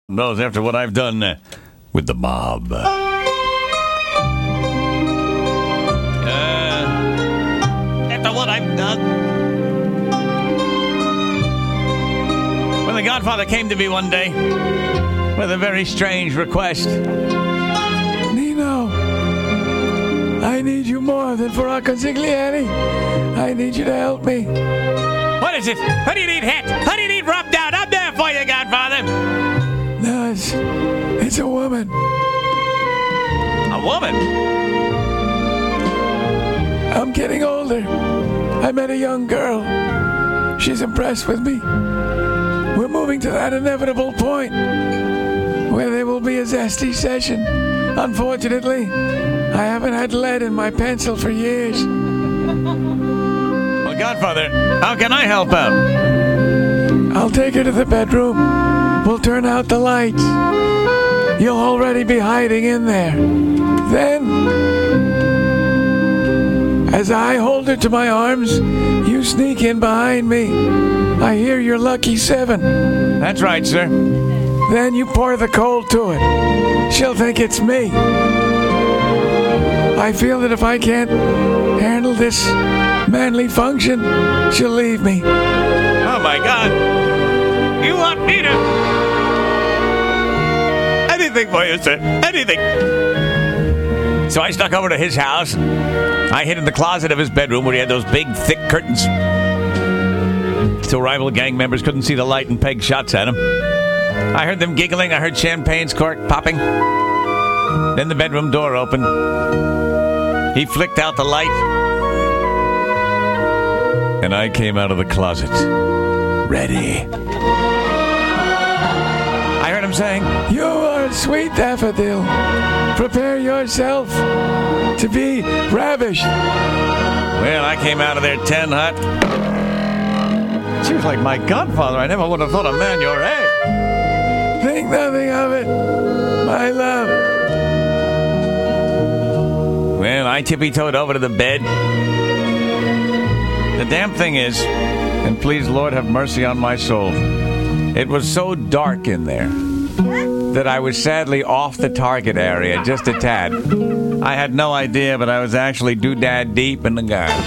knows after what I've done with the mob. After what I've done. When the Godfather came to me one day with a very strange request. Nino, I need you more than for our consigliere. I need you to help me. What is it? What do you need hit? What do you need rubbed out? I'm there for you, Godfather. No, it's a woman. A woman? I'm getting older. I met a young girl. She's impressed with me. We're moving to that inevitable point where there will be a zesty session. Unfortunately, I haven't had lead in my pencil for years. Well, Godfather, how can I help out? I'll take her to the bedroom. We'll turn out the lights. You'll already be hiding in there. Then, as I hold her to my arms, you sneak in behind me. I hear your lucky 7. That's right, sir. Then you pour the cold to it. She'll think it's me. I feel that if I can't handle this manly function, she'll leave me. Oh, my God. You want me to... Anything for you, sir. Anything. So I snuck over to his house. I hid in the closet of his bedroom where he had those big, thick curtains. So rival gang members couldn't see the light and peg shots at him. I heard them giggling. I heard champagne's cork popping. Then the bedroom door opened. He flicked out the light. And I came out of the closet. Ready. I heard him saying, "You are a sweet daffodil. Prepare yourself to be ravished." Well, I came out of there 10 hot. She was like my godfather. I never would have thought a man your age. Think nothing of it, my love. Well, I tippy-toed over to the bed. The damn thing is, and please, Lord, have mercy on my soul, it was so dark in there that I was sadly off the target area just a tad. I had no idea, but I was actually doodad deep in the garden.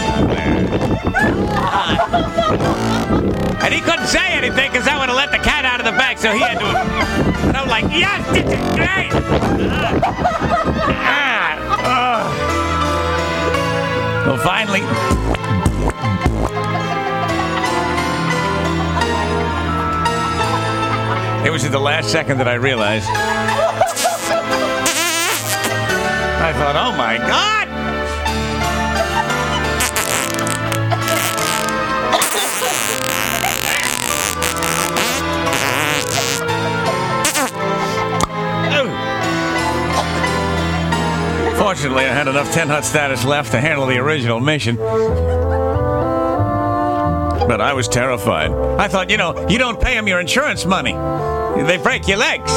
And he couldn't say anything because I would have let the cat out of the bag, so he had to. And I was like, yes, this is great. Well, finally. It was at the last second that I realized. I thought, oh my God! Fortunately, I had enough 10 hut status left to handle the original mission. But I was terrified. I thought, you don't pay them your insurance money. They break your legs.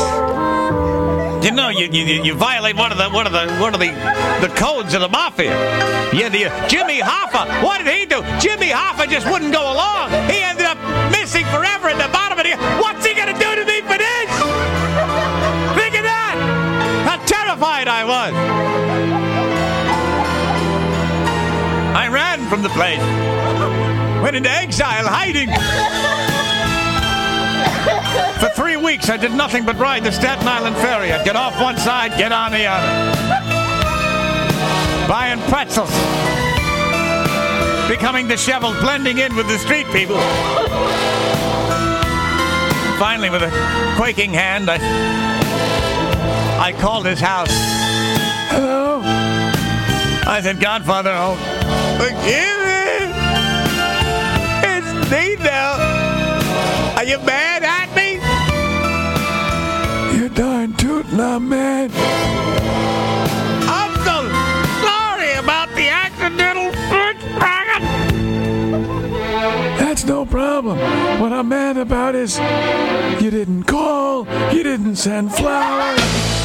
You violate one of the codes of the mafia. Jimmy Hoffa, what did he do? Jimmy Hoffa just wouldn't go along. He ended up missing forever at the bottom of the... What's he gonna do to me for this? Think of that! How terrified I was. I ran from the place. Went into exile, hiding. For 3 weeks, I did nothing but ride the Staten Island ferry. I'd get off one side, get on the other. Buying pretzels. Becoming disheveled, blending in with the street people. Finally, with a quaking hand, I called his house. Hello? I said, Godfather, forgive me. It's Nino. Are you mad at me? You're darn tootin' I'm mad. I'm so sorry about the accidental pickpocket. That's no problem. What I'm mad about is you didn't call, you didn't send flowers.